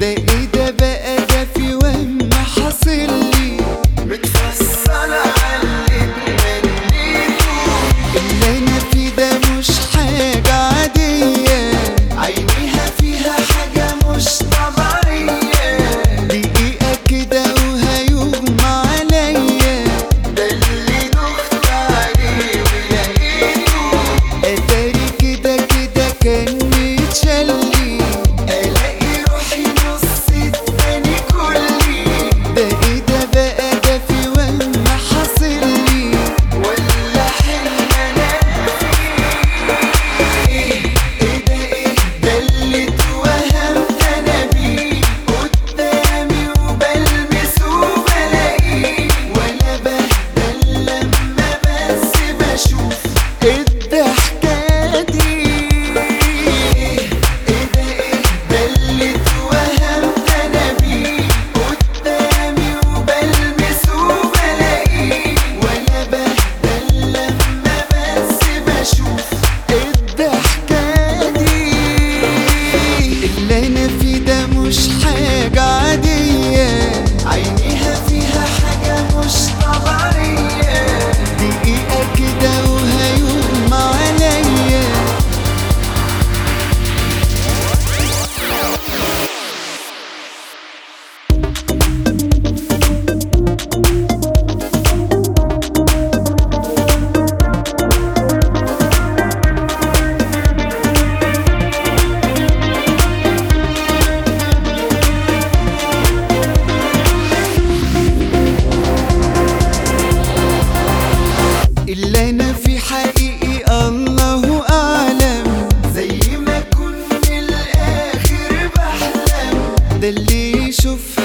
ايه ده بقى؟ ده في وهم حاصلي متفصل عاللي اتمنيته. اللي انا فيه ده مش حاجة عادية، عينيها فيها حاجة مش طبيعية. دقيقة كده وهيغمى عليا. ده اللي دخت عليه ولقيته. اتاري كده كده كان متشلي، الاقي روحي نص التاني كلي. ده ايه ده بقى؟ ده في وهم حاصلي ولا حلم انا فيه. ايه ده ايه ده اللي اتوهمت انا بيه. قدامي وبلمسه وبلاقيه. وانا بهدل لما بس بشوف الضحكة دي. ايه ده ايه ده اللي اتوهمت انا بيه. قدامي وبلمسه وبلاقيه. وانا بهدل لما بس بشوف الضحكة دي. اللي انا فيه ده مش حاجة عادية، عينيها فيها حاجة مش طبيعية. دقيقة كده وهيغمى عليا. اللي انا فيه حقيقي الله اعلم، زي ما كنت من الآخر بحلم. ده اللي يشوف